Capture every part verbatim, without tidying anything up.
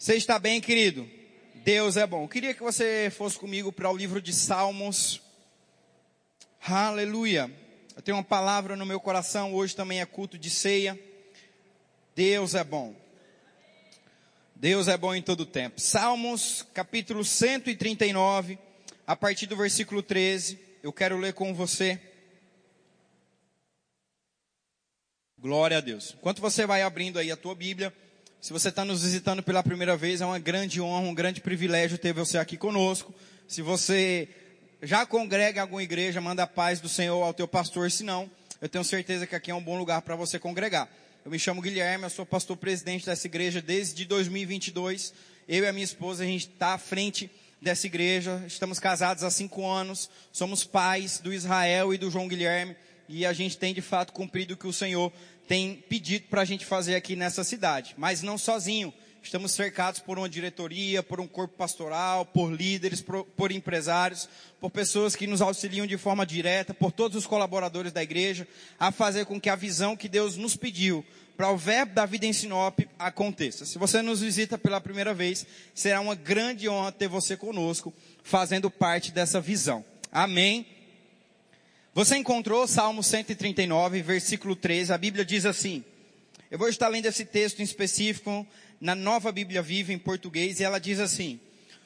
Você está bem, querido? Deus é bom. Eu queria que você fosse comigo para o livro de Salmos. Aleluia. Eu tenho uma palavra no meu coração. Hoje também é culto de ceia. Deus é bom. Deus é bom em todo tempo. Salmos, capítulo cento e trinta e nove, a partir do versículo treze. Eu quero ler com você. Glória a Deus. Enquanto você vai abrindo aí a tua Bíblia, se você está nos visitando pela primeira vez, é uma grande honra, um grande privilégio ter você aqui conosco. Se você já congrega em alguma igreja, manda a paz do Senhor ao teu pastor. Se não, eu tenho certeza que aqui é um bom lugar para você congregar. Eu me chamo Guilherme, eu sou pastor presidente dessa igreja desde dois mil e vinte e dois. Eu e a minha esposa, a gente está à frente dessa igreja. Estamos casados há cinco anos. Somos pais do Israel e do João Guilherme. E a gente tem de fato cumprido o que o Senhor tem pedido para a gente fazer aqui nessa cidade. Mas não sozinho. Estamos cercados por uma diretoria, por um corpo pastoral, por líderes, por, por empresários, por pessoas que nos auxiliam de forma direta, por todos os colaboradores da igreja, a fazer com que a visão que Deus nos pediu para o Verbo da Vida em Sinop aconteça. Se você nos visita pela primeira vez, será uma grande honra ter você conosco, fazendo parte dessa visão. Amém? Você encontrou Salmo cento e trinta e nove, versículo treze, a Bíblia diz assim. Eu vou estar lendo esse texto em específico na Nova Bíblia Viva em português, e ela diz assim: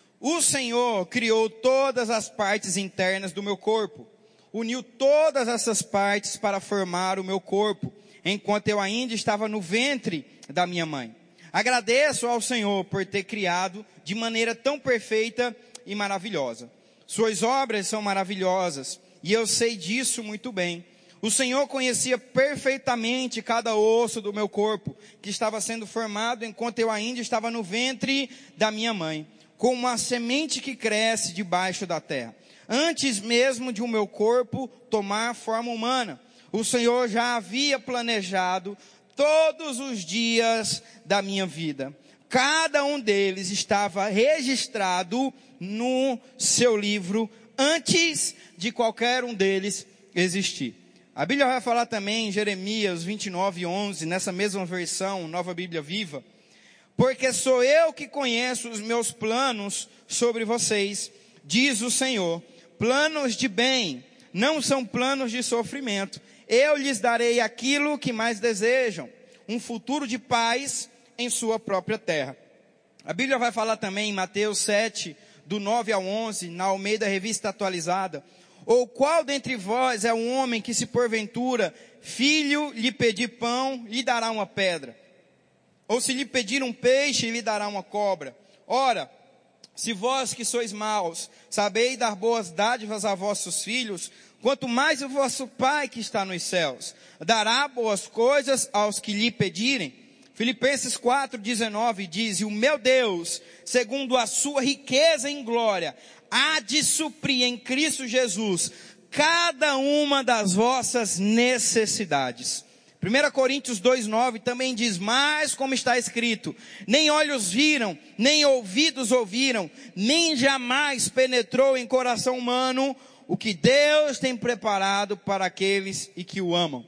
O Senhor criou todas as partes internas do meu corpo, uniu todas essas partes para formar o meu corpo, enquanto eu ainda estava no ventre da minha mãe. Agradeço ao Senhor por ter criado de maneira tão perfeita e maravilhosa. Suas obras são maravilhosas, e eu sei disso muito bem. O Senhor conhecia perfeitamente cada osso do meu corpo, que estava sendo formado enquanto eu ainda estava no ventre da minha mãe, como uma semente que cresce debaixo da terra. Antes mesmo de o meu corpo tomar forma humana, o Senhor já havia planejado todos os dias da minha vida. Cada um deles estava registrado no seu livro antes de qualquer um deles existir. A Bíblia vai falar também em Jeremias vinte e nove, onze, nessa mesma versão, Nova Bíblia Viva. Porque sou eu que conheço os meus planos sobre vocês, diz o Senhor. Planos de bem, não são planos de sofrimento. Eu lhes darei aquilo que mais desejam, um futuro de paz em sua própria terra. A Bíblia vai falar também em Mateus sete, do nove ao onze, na Almeida Revista Atualizada. Ou qual dentre vós é um homem que, se porventura filho lhe pedir pão, lhe dará uma pedra? Ou se lhe pedir um peixe, lhe dará uma cobra? Ora, se vós que sois maus, sabeis dar boas dádivas a vossos filhos, quanto mais o vosso Pai que está nos céus dará boas coisas aos que lhe pedirem. Filipenses quatro, dezenove diz: E o meu Deus, segundo a sua riqueza em glória, há de suprir em Cristo Jesus cada uma das vossas necessidades. primeira Coríntios dois, nove também diz: Mas como está escrito, nem olhos viram, nem ouvidos ouviram, nem jamais penetrou em coração humano o que Deus tem preparado para aqueles e que o amam.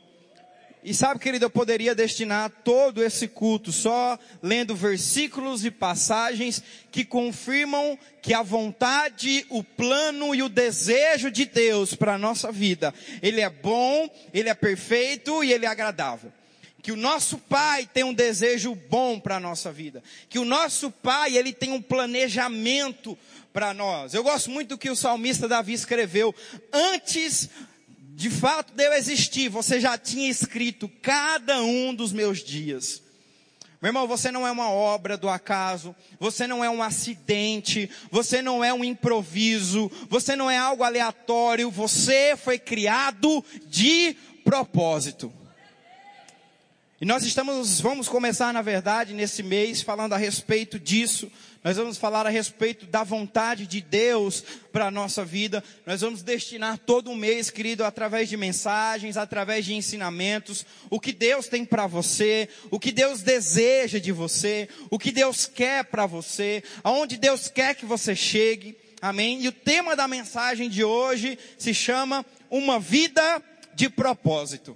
E sabe, querido, eu poderia destinar todo esse culto só lendo versículos e passagens que confirmam que a vontade, o plano e o desejo de Deus para a nossa vida, Ele é bom, Ele é perfeito e Ele é agradável. Que o nosso Pai tem um desejo bom para a nossa vida. Que o nosso Pai, Ele tem um planejamento para nós. Eu gosto muito do que o salmista Davi escreveu. Antes de fato de eu existir, você já tinha escrito cada um dos meus dias. Meu irmão, você não é uma obra do acaso, você não é um acidente, você não é um improviso, você não é algo aleatório, você foi criado de propósito. E nós estamos, vamos começar na verdade nesse mês falando a respeito disso. Nós vamos falar a respeito da vontade de Deus para a nossa vida. Nós vamos destinar todo um mês, querido, através de mensagens, através de ensinamentos, o que Deus tem para você, o que Deus deseja de você, o que Deus quer para você, aonde Deus quer que você chegue. Amém? E o tema da mensagem de hoje se chama Uma Vida de Propósito.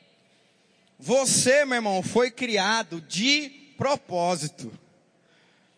Você, meu irmão, foi criado de propósito.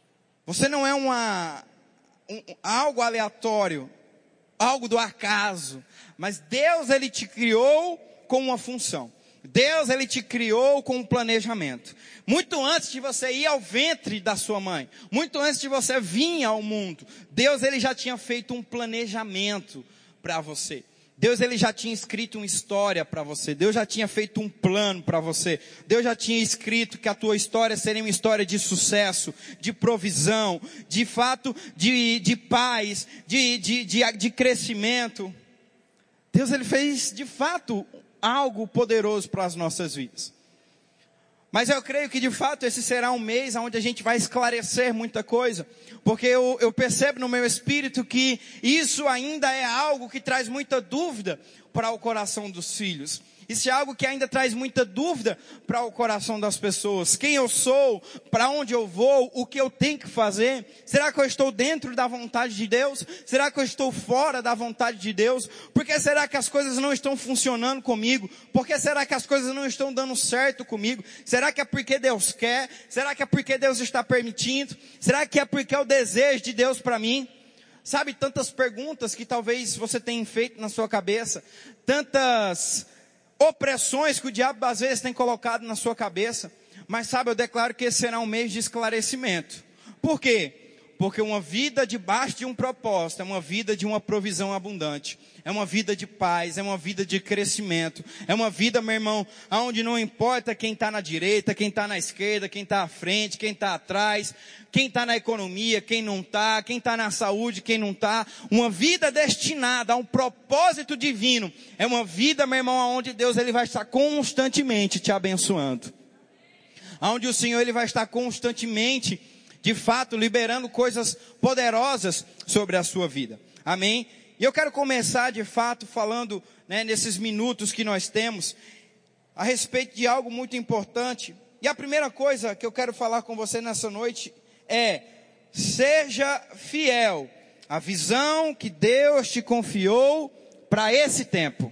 Você não é uma, um, algo aleatório, algo do acaso. Mas Deus, Ele te criou com uma função. Deus, Ele te criou com um planejamento. Muito antes de você ir ao ventre da sua mãe, muito antes de você vir ao mundo, Deus, Ele já tinha feito um planejamento para você. Deus, Ele já tinha escrito uma história para você. Deus já tinha feito um plano para você. Deus já tinha escrito que a tua história seria uma história de sucesso, de provisão, de fato, de, de paz, de, de, de, de crescimento. Deus, Ele fez de fato algo poderoso para as nossas vidas. Mas eu creio que de fato esse será um mês onde a gente vai esclarecer muita coisa. Porque eu, eu percebo no meu espírito que isso ainda é algo que traz muita dúvida para o coração dos filhos. Isso é algo que ainda traz muita dúvida para o coração das pessoas. Quem eu sou, para onde eu vou, o que eu tenho que fazer. Será que eu estou dentro da vontade de Deus? Será que eu estou fora da vontade de Deus? Por que será que as coisas não estão funcionando comigo? Por que será que as coisas não estão dando certo comigo? Será que é porque Deus quer? Será que é porque Deus está permitindo? Será que é porque é o desejo de Deus para mim? Sabe, tantas perguntas que talvez você tenha feito na sua cabeça. Tantas opressões que o diabo às vezes tem colocado na sua cabeça. Mas sabe, eu declaro que esse será um mês de esclarecimento. Por quê? Porque uma vida debaixo de um propósito é uma vida de uma provisão abundante. É uma vida de paz, é uma vida de crescimento. É uma vida, meu irmão, onde não importa quem está na direita, quem está na esquerda, quem está à frente, quem está atrás, quem está na economia, quem não está, quem está na saúde, quem não está. Uma vida destinada a um propósito divino. É uma vida, meu irmão, onde Deus, Ele vai estar constantemente te abençoando. Onde o Senhor, Ele vai estar constantemente, de fato, liberando coisas poderosas sobre a sua vida. Amém? E eu quero começar, de fato, falando, né, nesses minutos que nós temos, a respeito de algo muito importante. E a primeira coisa que eu quero falar com você nessa noite é: seja fiel à visão que Deus te confiou para esse tempo.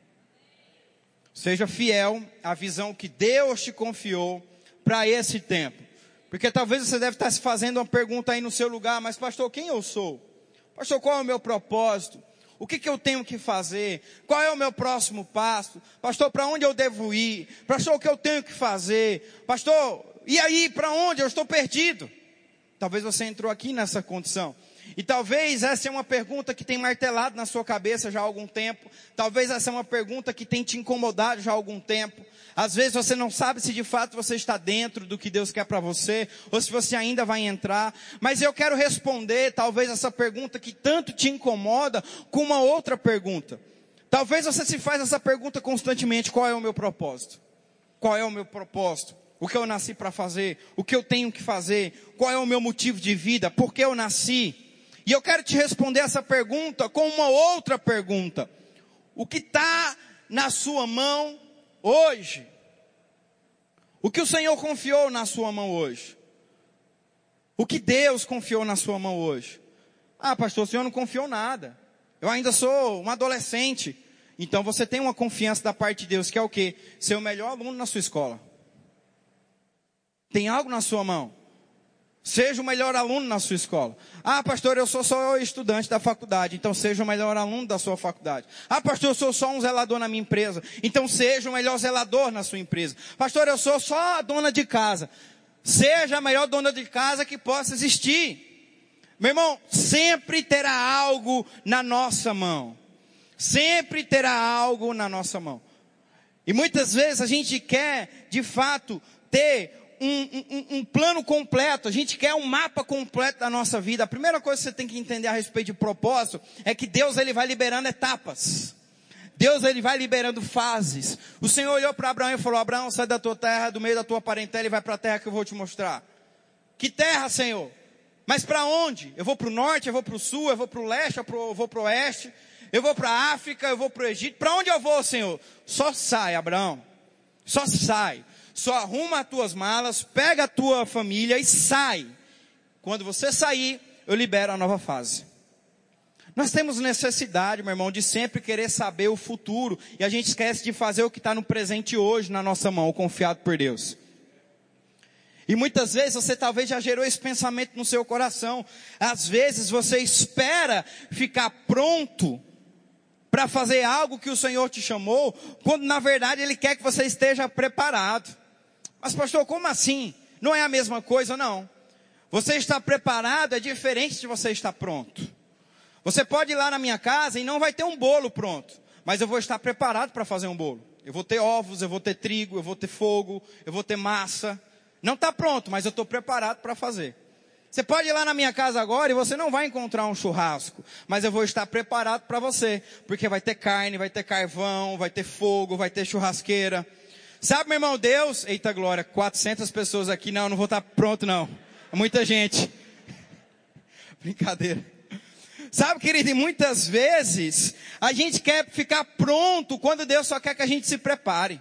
Seja fiel à visão que Deus te confiou para esse tempo. Porque talvez você deve estar se fazendo uma pergunta aí no seu lugar: mas pastor, quem eu sou? Pastor, qual é o meu propósito? O que, que eu tenho que fazer? Qual é o meu próximo passo? Pastor, para onde eu devo ir? Pastor, o que eu tenho que fazer? Pastor, e aí, para onde? Eu estou perdido. Talvez você entrou aqui nessa condição. E talvez essa é uma pergunta que tem martelado na sua cabeça já há algum tempo. Talvez essa é uma pergunta que tem te incomodado já há algum tempo. Às vezes você não sabe se de fato você está dentro do que Deus quer para você, ou se você ainda vai entrar. Mas eu quero responder talvez essa pergunta que tanto te incomoda com uma outra pergunta. Talvez você se faz essa pergunta constantemente: qual é o meu propósito? Qual é o meu propósito? O que eu nasci para fazer? O que eu tenho que fazer? Qual é o meu motivo de vida? Por que eu nasci? E eu quero te responder essa pergunta com uma outra pergunta: o que está na sua mão hoje? O que o Senhor confiou na sua mão hoje? O que Deus confiou na sua mão hoje? Ah, pastor, o Senhor não confiou nada. Eu ainda sou um adolescente. Então você tem uma confiança da parte de Deus, que é o quê? Ser o melhor aluno na sua escola. Tem algo na sua mão. Seja o melhor aluno na sua escola. Ah, pastor, eu sou só estudante da faculdade. Então seja o melhor aluno da sua faculdade. Ah, pastor, eu sou só um zelador na minha empresa. Então seja o melhor zelador na sua empresa. Pastor, eu sou só a dona de casa. Seja a melhor dona de casa que possa existir. Meu irmão, sempre terá algo na nossa mão. Sempre terá algo na nossa mão. E muitas vezes a gente quer, de fato, ter Um, um, um plano completo. A gente quer um mapa completo da nossa vida. A primeira coisa que você tem que entender a respeito de propósito é que Deus, Ele vai liberando etapas. Deus, Ele vai liberando fases. O Senhor olhou para Abraão e falou: Abraão, sai da tua terra, do meio da tua parentela, e vai para a terra que eu vou te mostrar. Que terra, Senhor? Mas para onde? Eu vou para o norte, eu vou para o sul, eu vou para o leste, eu vou para o oeste, eu vou para a África, eu vou para o Egito. Para onde eu vou, Senhor? Só sai, Abraão. Só sai. Só arruma as tuas malas, pega a tua família e sai. Quando você sair, eu libero a nova fase. Nós temos necessidade, meu irmão, de sempre querer saber o futuro. E a gente esquece de fazer o que está no presente hoje na nossa mão, confiado por Deus. E muitas vezes você talvez já gerou esse pensamento no seu coração. Às vezes você espera ficar pronto para fazer algo que o Senhor te chamou, quando na verdade Ele quer que você esteja preparado. Mas pastor, como assim? Não é a mesma coisa? Não. Você estar preparado é diferente de você estar pronto. Você pode ir lá na minha casa e não vai ter um bolo pronto, mas eu vou estar preparado para fazer um bolo. Eu vou ter ovos, eu vou ter trigo, eu vou ter fogo, eu vou ter massa. Não está pronto, mas eu estou preparado para fazer. Você pode ir lá na minha casa agora e você não vai encontrar um churrasco, mas eu vou estar preparado para você, porque vai ter carne, vai ter carvão, vai ter fogo, vai ter churrasqueira. Sabe, meu irmão, Deus, eita glória, quatrocentas pessoas aqui, não, não vou estar pronto não, é muita gente. Brincadeira. Sabe, querido, e muitas vezes a gente quer ficar pronto quando Deus só quer que a gente se prepare.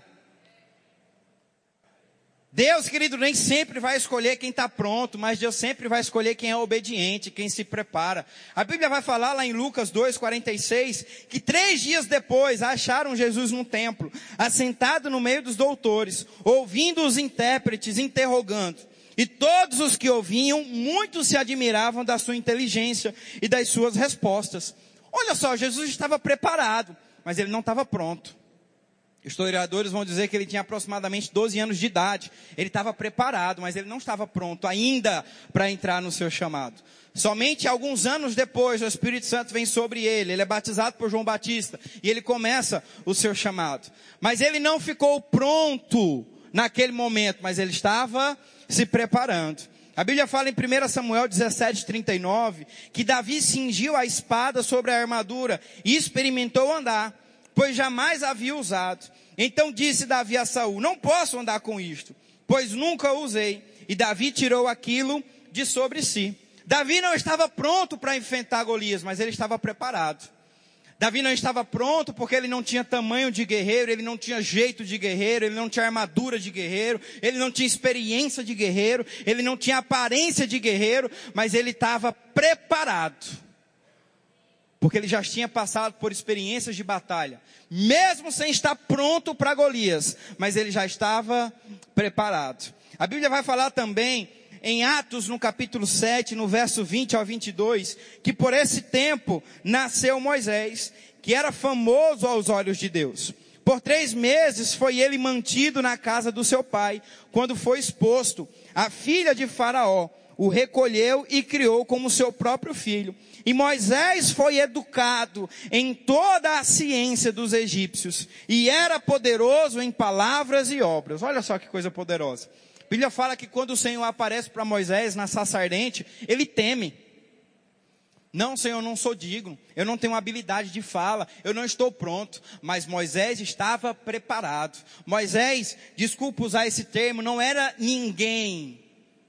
Deus, querido, nem sempre vai escolher quem está pronto, mas Deus sempre vai escolher quem é obediente, quem se prepara. A Bíblia vai falar lá em Lucas dois, quarenta e seis, que três dias depois acharam Jesus no templo, assentado no meio dos doutores, ouvindo os intérpretes interrogando. E todos os que ouviam, muitos se admiravam da sua inteligência e das suas respostas. Olha só, Jesus estava preparado, mas ele não estava pronto. Historiadores vão dizer que ele tinha aproximadamente doze anos de idade. Ele estava preparado, mas ele não estava pronto ainda para entrar no seu chamado. Somente alguns anos depois, o Espírito Santo vem sobre ele. Ele é batizado por João Batista e ele começa o seu chamado. Mas ele não ficou pronto naquele momento, mas ele estava se preparando. A Bíblia fala em primeiro Samuel dezessete, trinta e nove, que Davi cingiu a espada sobre a armadura e experimentou andar, pois jamais havia usado. Então disse Davi a Saul, não posso andar com isto, pois nunca usei. E Davi tirou aquilo de sobre si. Davi não estava pronto para enfrentar Golias, mas ele estava preparado. Davi não estava pronto porque ele não tinha tamanho de guerreiro, ele não tinha jeito de guerreiro, ele não tinha armadura de guerreiro, ele não tinha experiência de guerreiro, ele não tinha aparência de guerreiro, mas ele estava preparado. Porque ele já tinha passado por experiências de batalha, mesmo sem estar pronto para Golias, mas ele já estava preparado. A Bíblia vai falar também em Atos, no capítulo sete, no verso vinte ao vinte e dois, que por esse tempo nasceu Moisés, que era famoso aos olhos de Deus. Por três meses foi ele mantido na casa do seu pai, quando foi exposto. A filha de Faraó o recolheu e criou como seu próprio filho. E Moisés foi educado em toda a ciência dos egípcios, e era poderoso em palavras e obras. Olha só que coisa poderosa. A Bíblia fala que quando o Senhor aparece para Moisés na sarça ardente, ele teme. Não, Senhor, eu não sou digno, eu não tenho habilidade de fala, eu não estou pronto. Mas Moisés estava preparado. Moisés, desculpa usar esse termo, não era ninguém.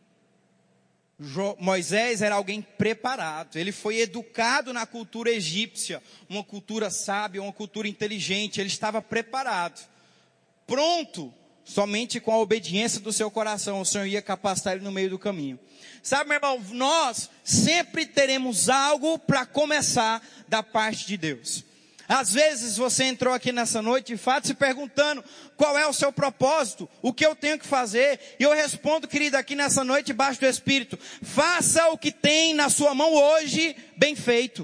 Moisés era alguém preparado, ele foi educado na cultura egípcia, uma cultura sábia, uma cultura inteligente, ele estava preparado, pronto, somente com a obediência do seu coração, o Senhor ia capacitar ele no meio do caminho. Sabe, meu irmão, nós sempre teremos algo para começar da parte de Deus. Às vezes você entrou aqui nessa noite, de fato, se perguntando qual é o seu propósito, o que eu tenho que fazer. E eu respondo, querido, aqui nessa noite, debaixo do Espírito, faça o que tem na sua mão hoje, bem feito.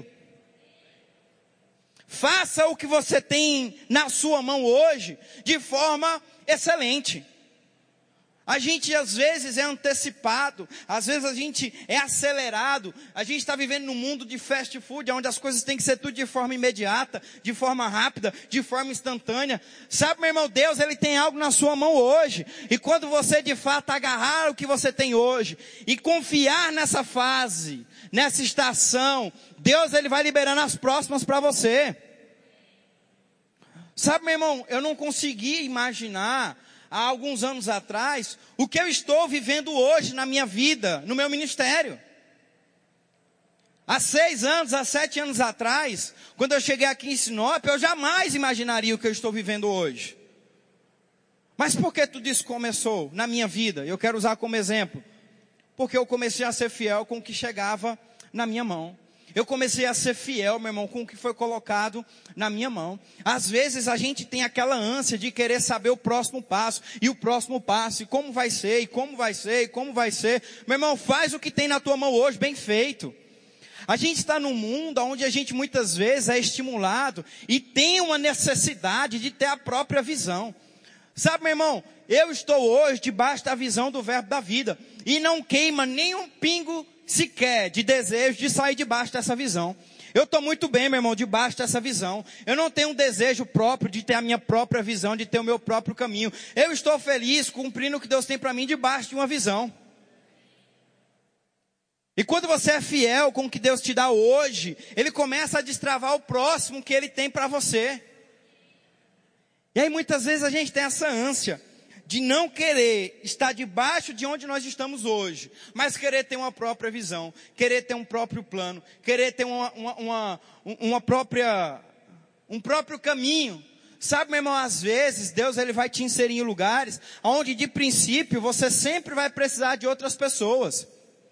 Faça o que você tem na sua mão hoje, de forma excelente. A gente às vezes é antecipado, às vezes a gente é acelerado, a gente está vivendo num mundo de fast food, onde as coisas têm que ser tudo de forma imediata, de forma rápida, de forma instantânea. Sabe, meu irmão, Deus, Ele tem algo na sua mão hoje, e quando você de fato agarrar o que você tem hoje, e confiar nessa fase, nessa estação, Deus, Ele vai liberando as próximas para você. Sabe, meu irmão, eu não consegui imaginar há alguns anos atrás, o que eu estou vivendo hoje na minha vida, no meu ministério. Há seis anos, há sete anos atrás, quando eu cheguei aqui em Sinop, eu jamais imaginaria o que eu estou vivendo hoje. Mas por que tudo isso começou na minha vida? Eu quero usar como exemplo. Porque eu comecei a ser fiel com o que chegava na minha mão. Eu comecei a ser fiel, meu irmão, com o que foi colocado na minha mão. Às vezes a gente tem aquela ânsia de querer saber o próximo passo, e o próximo passo, e como vai ser, e como vai ser, e como vai ser. Meu irmão, faz o que tem na tua mão hoje, bem feito. A gente está num mundo onde a gente muitas vezes é estimulado e tem uma necessidade de ter a própria visão. Sabe, meu irmão, eu estou hoje debaixo da visão do verbo da vida, e não queima nem um pingo sequer de desejo de sair debaixo dessa visão. Eu estou muito bem, meu irmão, debaixo dessa visão. Eu não tenho um desejo próprio de ter a minha própria visão, de ter o meu próprio caminho. Eu estou feliz cumprindo o que Deus tem para mim debaixo de uma visão. E quando você é fiel com o que Deus te dá hoje, Ele começa a destravar o próximo que Ele tem para você. E aí muitas vezes a gente tem essa ânsia de não querer estar debaixo de onde nós estamos hoje, mas querer ter uma própria visão, querer ter um próprio plano, querer ter uma, uma, uma, uma própria, um próprio caminho. Sabe, meu irmão, às vezes Deus ele vai te inserir em lugares onde de princípio você sempre vai precisar de outras pessoas.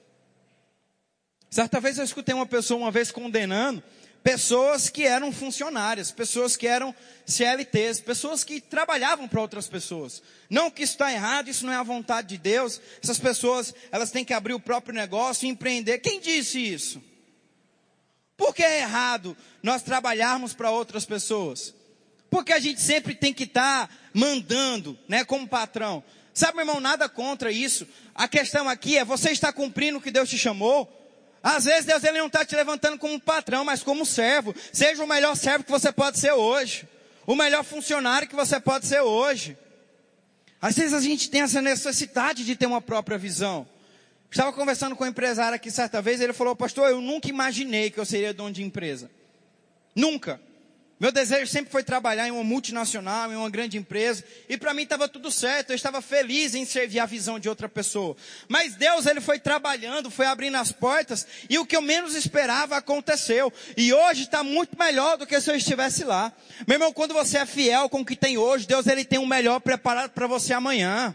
Certa vez eu escutei uma pessoa uma vez condenando pessoas que eram funcionárias, pessoas que eram C L Ts, pessoas que trabalhavam para outras pessoas. Não que isso está errado, isso não é a vontade de Deus. Essas pessoas, elas têm que abrir o próprio negócio e empreender. Quem disse isso? Por que é errado nós trabalharmos para outras pessoas? Porque a gente sempre tem que estar mandando, né, como patrão. Sabe, meu irmão, nada contra isso. A questão aqui é, você está cumprindo o que Deus te chamou? Às vezes Deus ele não está te levantando como patrão, mas como servo. Seja o melhor servo que você pode ser hoje. O melhor funcionário que você pode ser hoje. Às vezes a gente tem essa necessidade de ter uma própria visão. Estava conversando com um empresário aqui certa vez, ele falou, pastor, eu nunca imaginei que eu seria dono de empresa. Nunca. Meu desejo sempre foi trabalhar em uma multinacional, em uma grande empresa. E para mim estava tudo certo. Eu estava feliz em servir a visão de outra pessoa. Mas Deus, Ele foi trabalhando, foi abrindo as portas. E o que eu menos esperava aconteceu. E hoje está muito melhor do que se eu estivesse lá. Meu irmão, quando você é fiel com o que tem hoje, Deus Ele tem um melhor preparado para você amanhã.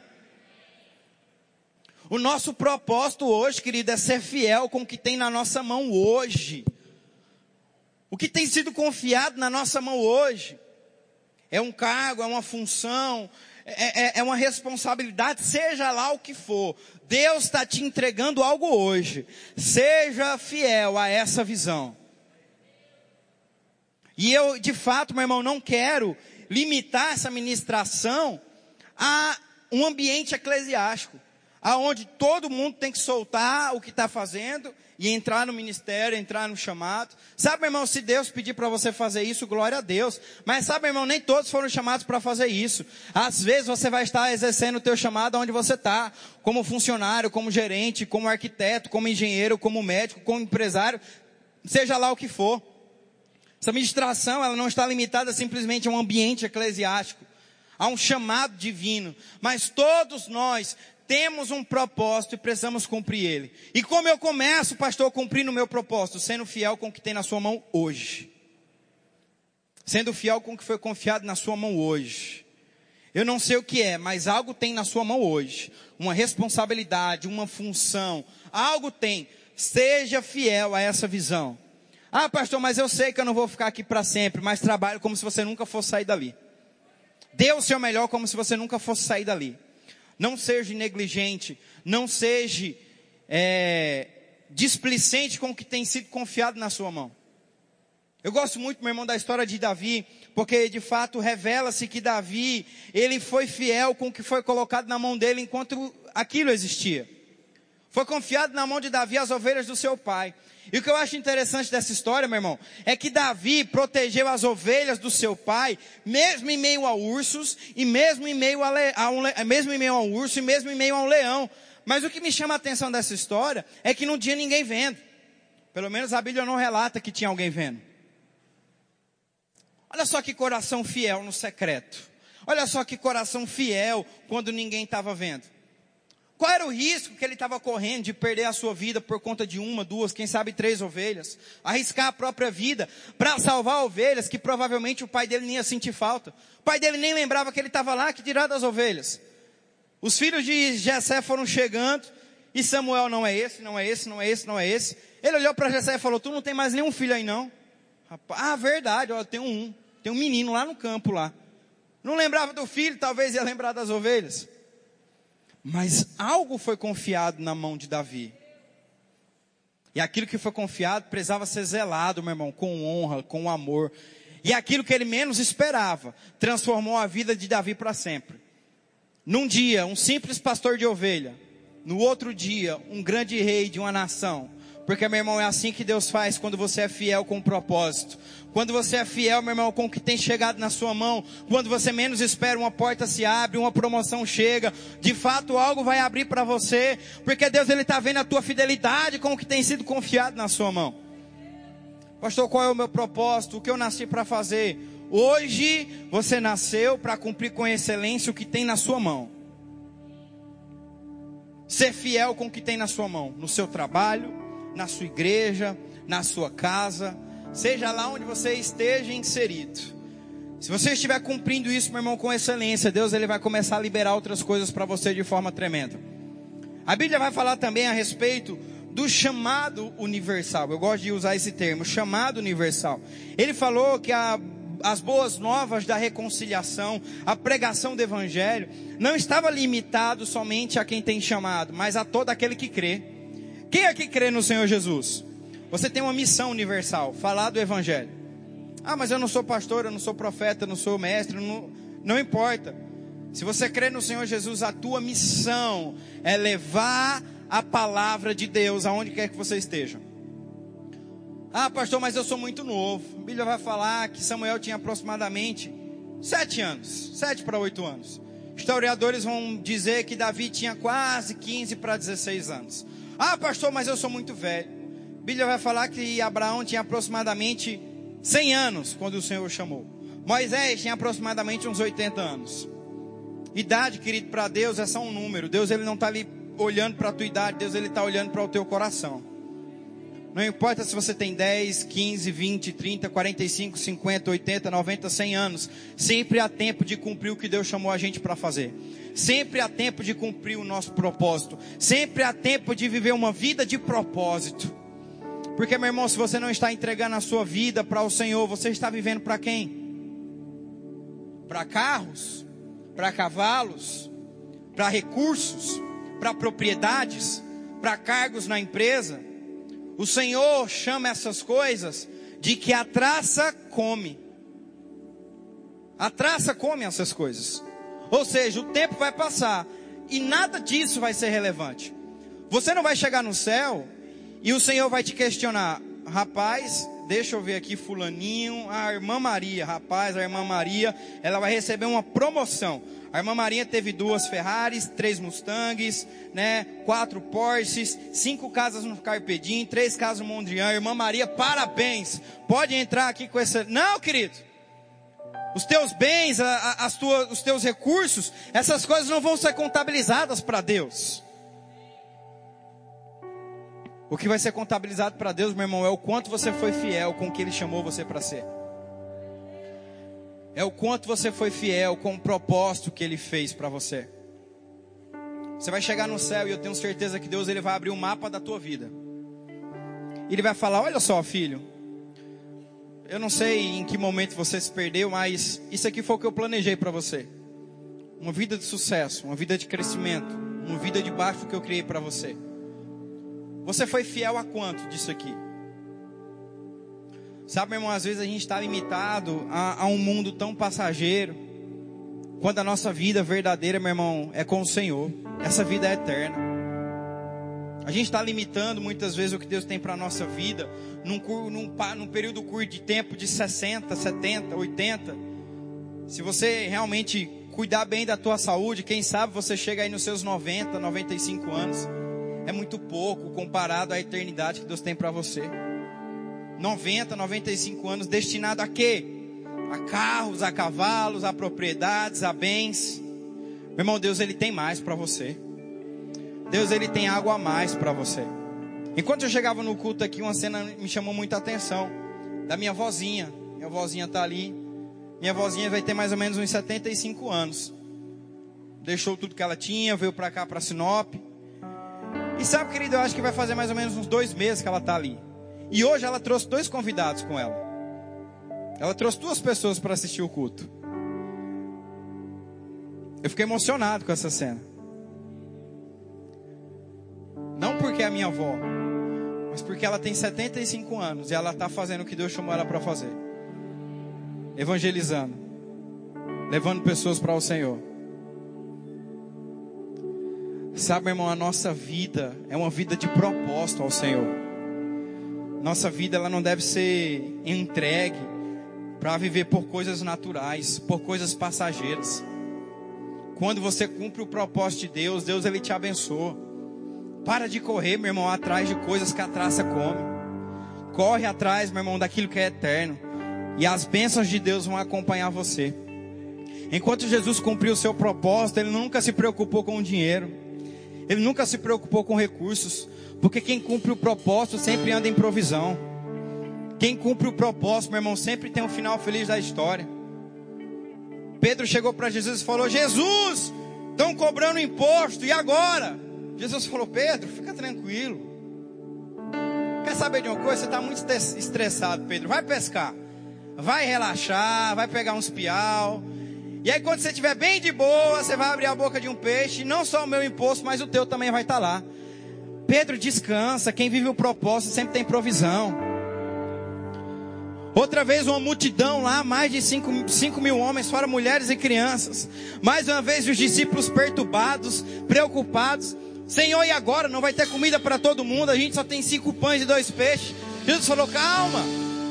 O nosso propósito hoje, querido, é ser fiel com o que tem na nossa mão hoje. O que tem sido confiado na nossa mão hoje é um cargo, é uma função, é, é, é uma responsabilidade, seja lá o que for. Deus está te entregando algo hoje. Seja fiel a essa visão. E eu, de fato, meu irmão, não quero limitar essa ministração a um ambiente eclesiástico, aonde todo mundo tem que soltar o que está fazendo e entrar no ministério, entrar no chamado. Sabe, meu irmão, se Deus pedir para você fazer isso, glória a Deus. Mas sabe, meu irmão, nem todos foram chamados para fazer isso. Às vezes você vai estar exercendo o teu chamado onde você está, como funcionário, como gerente, como arquiteto, como engenheiro, como médico, como empresário, seja lá o que for. Essa ministração, ela não está limitada simplesmente a um ambiente eclesiástico, a um chamado divino, mas todos nós temos um propósito e precisamos cumprir ele. E como eu começo, pastor, cumprindo o meu propósito? Sendo fiel com o que tem na sua mão hoje. Sendo fiel com o que foi confiado na sua mão hoje. Eu não sei o que é, mas algo tem na sua mão hoje. Uma responsabilidade, uma função. Algo tem. Seja fiel a essa visão. Ah, pastor, mas eu sei que eu não vou ficar aqui para sempre, mas trabalhe como se você nunca fosse sair dali. Dê o seu melhor como se você nunca fosse sair dali. Não seja negligente, não seja é, displicente com o que tem sido confiado na sua mão. Eu gosto muito, meu irmão, da história de Davi, porque de fato revela-se que Davi, ele foi fiel com o que foi colocado na mão dele enquanto aquilo existia. Foi confiado na mão de Davi as ovelhas do seu pai. E o que eu acho interessante dessa história, meu irmão, é que Davi protegeu as ovelhas do seu pai, mesmo em meio a ursos, e mesmo em meio a, le, a um, mesmo em meio a um urso, e mesmo em meio a um leão. Mas o que me chama a atenção dessa história é que não tinha ninguém vendo. Pelo menos a Bíblia não relata que tinha alguém vendo. Olha só que coração fiel no secreto. Olha só que coração fiel quando ninguém estava vendo. Qual era o risco que ele estava correndo de perder a sua vida por conta de uma, duas, quem sabe três ovelhas? Arriscar a própria vida para salvar ovelhas que provavelmente o pai dele nem ia sentir falta. O pai dele nem lembrava que ele estava lá, que dirá das ovelhas. Os filhos de Jessé foram chegando E Samuel não é esse, não é esse, não é esse, não é esse. Ele olhou para Jessé e falou, tu não tem mais nenhum filho aí não? Rapaz, ah, verdade, ó, eu tenho um. Tem um menino lá no campo lá. Não lembrava do filho, talvez ia lembrar das ovelhas. Mas algo foi confiado na mão de Davi. E aquilo que foi confiado precisava ser zelado, meu irmão, com honra, com amor. E aquilo que ele menos esperava, transformou a vida de Davi para sempre. Num dia, um simples pastor de ovelha. No outro dia, um grande rei de uma nação. Porque, meu irmão, é assim que Deus faz quando você é fiel com o propósito. Quando você é fiel, meu irmão, com o que tem chegado na sua mão. Quando você menos espera, uma porta se abre, uma promoção chega. De fato, algo vai abrir para você. Porque Deus, Ele está vendo a tua fidelidade com o que tem sido confiado na sua mão. Pastor, qual é o meu propósito? O que eu nasci para fazer? Hoje, você nasceu para cumprir com excelência o que tem na sua mão. Ser fiel com o que tem na sua mão. No seu trabalho, na sua igreja, na sua casa, seja lá onde você esteja inserido. Se você estiver cumprindo isso, meu irmão, com excelência, Deus, Ele vai começar a liberar outras coisas para você de forma tremenda. A Bíblia vai falar também a respeito do chamado universal. Eu gosto de usar esse termo, chamado universal. Ele falou que a, as boas novas da reconciliação, a pregação do evangelho, não estava limitado somente a quem tem chamado, mas a todo aquele que crê. Quem é que crê no Senhor Jesus? Você tem uma missão universal, falar do evangelho. Ah, mas eu não sou pastor, eu não sou profeta, eu não sou mestre, não, não importa. Se você crê no Senhor Jesus, a tua missão é levar a palavra de Deus aonde quer que você esteja. Ah, pastor, mas eu sou muito novo. A Bíblia vai falar que Samuel tinha aproximadamente sete anos, sete para oito anos. Historiadores vão dizer que Davi tinha quase quinze para dezesseis anos. Ah, pastor, mas eu sou muito velho. A Bíblia vai falar que Abraão tinha aproximadamente cem anos quando o Senhor o chamou. Moisés tinha aproximadamente uns oitenta anos. Idade, querido, para Deus é só um número. Deus, Ele não está ali olhando para a tua idade. Deus, Ele está olhando para o teu coração. Não importa se você tem dez, quinze, vinte, trinta, quarenta e cinco, cinquenta, oitenta, noventa, cem anos. Sempre há tempo de cumprir o que Deus chamou a gente para fazer. Sempre há tempo de cumprir o nosso propósito. Sempre há tempo de viver uma vida de propósito. Porque, meu irmão, se você não está entregando a sua vida para o Senhor, você está vivendo para quem? Para carros? Para cavalos? Para recursos? Para propriedades? Para cargos na empresa? O Senhor chama essas coisas de que a traça come. A traça come essas coisas. Ou seja, o tempo vai passar e nada disso vai ser relevante. Você não vai chegar no céu e o Senhor vai te questionar. Rapaz, deixa eu ver aqui fulaninho, a irmã Maria. Rapaz, a irmã Maria, ela vai receber uma promoção. A irmã Maria teve duas Ferraris, três Mustangs, né, quatro Porsches, cinco casas no Carpe Diem, três casas no Mondrian. Irmã Maria, parabéns. Pode entrar aqui com essa... Não, querido. Os teus bens, a, a, as tuas, os teus recursos, essas coisas não vão ser contabilizadas para Deus. O que vai ser contabilizado para Deus, meu irmão, é o quanto você foi fiel com o que Ele chamou você para ser. É o quanto você foi fiel com o propósito que Ele fez para você. Você vai chegar no céu e eu tenho certeza que Deus, Ele vai abrir um mapa da tua vida. Ele vai falar, olha só, filho, eu não sei em que momento você se perdeu, mas isso aqui foi o que eu planejei para você. Uma vida de sucesso, uma vida de crescimento, uma vida debaixo do que eu criei para você. Você foi fiel a quanto disso aqui? Sabe, meu irmão, às vezes a gente está limitado a, a um mundo tão passageiro, quando a nossa vida verdadeira, meu irmão, é com o Senhor. Essa vida é eterna. A gente está limitando muitas vezes o que Deus tem para a nossa vida num, num, num período curto de tempo de sessenta, setenta, oitenta. Se você realmente cuidar bem da tua saúde, quem sabe você chega aí nos seus noventa, noventa e cinco anos. É muito pouco comparado à eternidade que Deus tem para você. noventa, noventa e cinco anos destinado a quê? A carros, a cavalos, a propriedades, a bens. Meu irmão, Deus, Ele tem mais para você. Deus, Ele tem algo a mais para você. Enquanto eu chegava no culto aqui, uma cena me chamou muita atenção. Da minha vozinha. Minha vozinha está ali. Minha vozinha vai ter mais ou menos uns setenta e cinco anos. Deixou tudo que ela tinha, veio para cá, para Sinop. E sabe, querido, eu acho que vai fazer mais ou menos uns dois meses que ela está ali. E hoje ela trouxe dois convidados com ela. Ela trouxe duas pessoas para assistir o culto. Eu fiquei emocionado com essa cena. Não porque é a minha avó, mas porque ela tem setenta e cinco anos e ela está fazendo o que Deus chamou ela para fazer. Evangelizando. Levando pessoas para o Senhor. Sabe, meu irmão, a nossa vida é uma vida de propósito ao Senhor. Nossa vida, ela não deve ser entregue para viver por coisas naturais, por coisas passageiras. Quando você cumpre o propósito de Deus, Deus ele te abençoa. Para de correr, meu irmão, atrás de coisas que a traça come. Corre atrás, meu irmão, daquilo que é eterno. E as bênçãos de Deus vão acompanhar você. Enquanto Jesus cumpriu o seu propósito, ele nunca se preocupou com o dinheiro. Ele nunca se preocupou com recursos. Porque quem cumpre o propósito sempre anda em provisão. Quem cumpre o propósito, meu irmão, sempre tem um final feliz da história. Pedro chegou para Jesus e falou: Jesus, estão cobrando imposto, e agora? Jesus falou: Pedro, fica tranquilo. Quer saber de uma coisa? Você está muito estressado, Pedro. Vai pescar, vai relaxar, vai pegar uns piau. E aí quando você estiver bem de boa, você vai abrir a boca de um peixe. E não só o meu imposto, mas o teu também vai estar lá. Pedro, descansa. Quem vive o propósito sempre tem provisão. Outra vez uma multidão lá, mais de cinco mil homens, fora mulheres e crianças. Mais uma vez os discípulos perturbados, preocupados. Senhor, e agora? Não vai ter comida para todo mundo, a gente só tem cinco pães e dois peixes. Jesus falou: calma.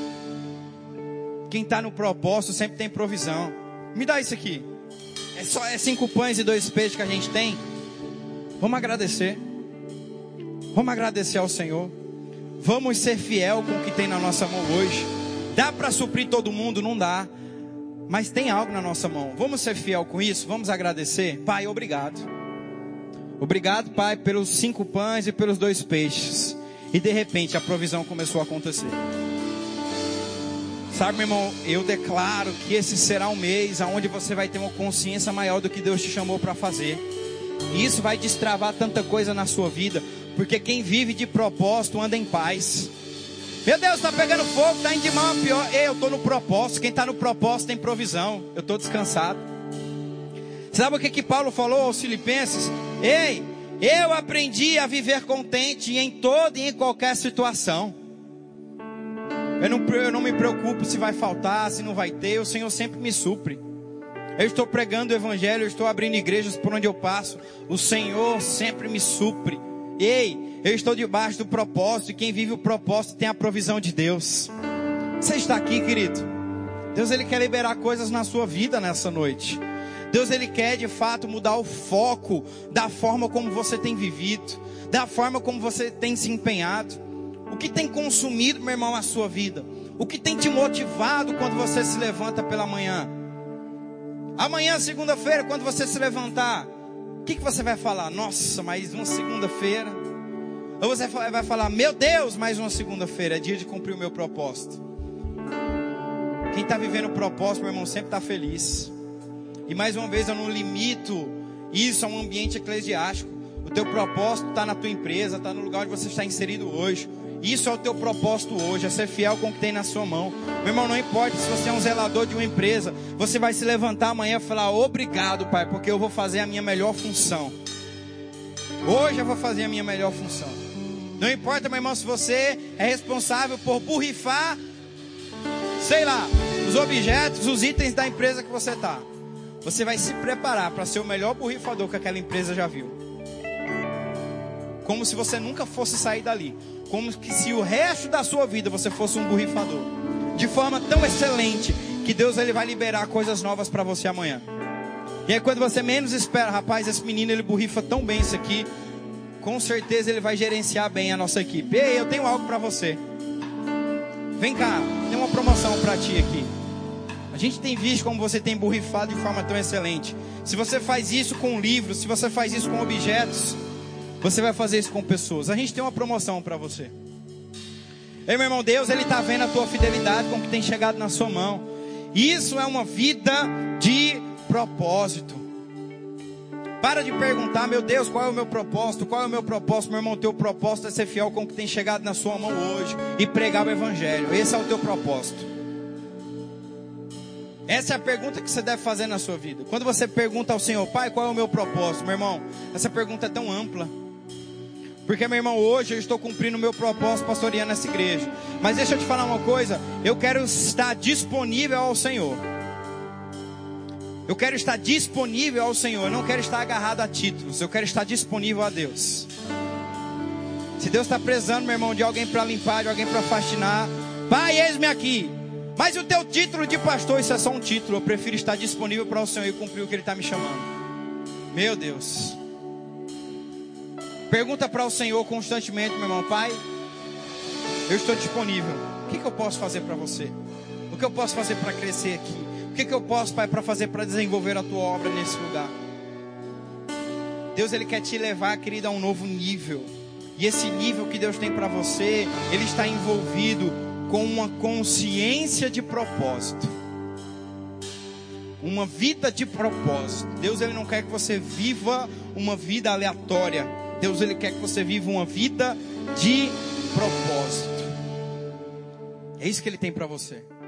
Quem está no propósito sempre tem provisão. Me dá isso aqui. É só é cinco pães e dois peixes que a gente tem. Vamos agradecer. Vamos agradecer ao Senhor. Vamos ser fiel com o que tem na nossa mão hoje. Dá para suprir todo mundo? Não dá. Mas tem algo na nossa mão. Vamos ser fiel com isso? Vamos agradecer? Pai, obrigado. Obrigado, Pai, pelos cinco pães e pelos dois peixes. E de repente a provisão começou a acontecer. Sabe, meu irmão, eu declaro que esse será um mês onde você vai ter uma consciência maior do que Deus te chamou para fazer. E isso vai destravar tanta coisa na sua vida. Porque quem vive de propósito anda em paz. Meu Deus, está pegando fogo, está indo de mal a pior. Ei, eu estou no propósito. Quem está no propósito tem provisão. Eu estou descansado. Sabe o que que Paulo falou aos Filipenses? Ei, eu aprendi a viver contente em toda e em qualquer situação. Eu não, eu não me preocupo se vai faltar, se não vai ter. O Senhor sempre me supre. Eu estou pregando o Evangelho, eu estou abrindo igrejas por onde eu passo. O Senhor sempre me supre. Ei, eu estou debaixo do propósito. E quem vive o propósito tem a provisão de Deus. Você está aqui, querido? Deus, Ele quer liberar coisas na sua vida nessa noite. Deus, Ele quer de fato mudar o foco da forma como você tem vivido, da forma como você tem se empenhado. O que tem consumido, meu irmão, a sua vida? O que tem te motivado quando você se levanta pela manhã? Amanhã, segunda-feira, quando você se levantar, o que, que você vai falar? Nossa, mais uma segunda-feira. Ou você vai falar: meu Deus, mais uma segunda-feira, é dia de cumprir o meu propósito. Quem está vivendo o propósito, meu irmão, sempre está feliz. E mais uma vez eu não limito isso a um ambiente eclesiástico. O teu propósito está na tua empresa, está no lugar onde você está inserido hoje. Isso é o teu propósito hoje, é ser fiel com o que tem na sua mão. Meu irmão, não importa se você é um zelador de uma empresa, você vai se levantar amanhã e falar: obrigado, Pai, porque eu vou fazer a minha melhor função. Hoje eu vou fazer a minha melhor função. Não importa, meu irmão, se você é responsável por borrifar, sei lá, os objetos, os itens da empresa que você está. Você vai se preparar para ser o melhor borrifador que aquela empresa já viu. Como se você nunca fosse sair dali. Como que se o resto da sua vida você fosse um borrifador. De forma tão excelente que Deus ele vai liberar coisas novas para você amanhã. E aí quando você menos espera: rapaz, esse menino ele borrifa tão bem isso aqui. Com certeza ele vai gerenciar bem a nossa equipe. Ei, eu tenho algo para você. Vem cá, tem uma promoção para ti aqui. A gente tem visto como você tem borrifado de forma tão excelente. Se você faz isso com livros, se você faz isso com objetos, você vai fazer isso com pessoas. A gente tem uma promoção para você. Ei, meu irmão, Deus ele está vendo a tua fidelidade com o que tem chegado na sua mão. Isso é uma vida de propósito. Para de perguntar, meu Deus, qual é o meu propósito? Qual é o meu propósito? Meu irmão, teu propósito é ser fiel com o que tem chegado na sua mão hoje e pregar o evangelho. Esse é o teu propósito. Essa é a pergunta que você deve fazer na sua vida. Quando você pergunta ao Senhor, Pai, qual é o meu propósito? Meu irmão, essa pergunta é tão ampla. Porque, meu irmão, hoje eu estou cumprindo o meu propósito pastoreando essa igreja. Mas deixa eu te falar uma coisa. Eu quero estar disponível ao Senhor. Eu quero estar disponível ao Senhor. Eu não quero estar agarrado a títulos. Eu quero estar disponível a Deus. Se Deus está precisando, meu irmão, de alguém para limpar, de alguém para faxinar, Pai, eis-me aqui. Mas o teu título de pastor, isso é só um título. Eu prefiro estar disponível para o Senhor e cumprir o que Ele está me chamando. Meu Deus. Pergunta para o Senhor constantemente, meu irmão. Pai, eu estou disponível. O que, que eu posso fazer para você? O que eu posso fazer para crescer aqui? O que, que eu posso, Pai, para fazer para desenvolver a tua obra nesse lugar? Deus, Ele quer te levar, querido, a um novo nível. E esse nível que Deus tem para você, Ele está envolvido com uma consciência de propósito. Uma vida de propósito. Deus, Ele não quer que você viva uma vida aleatória. Deus, Ele quer que você viva uma vida de propósito. É isso que Ele tem para você.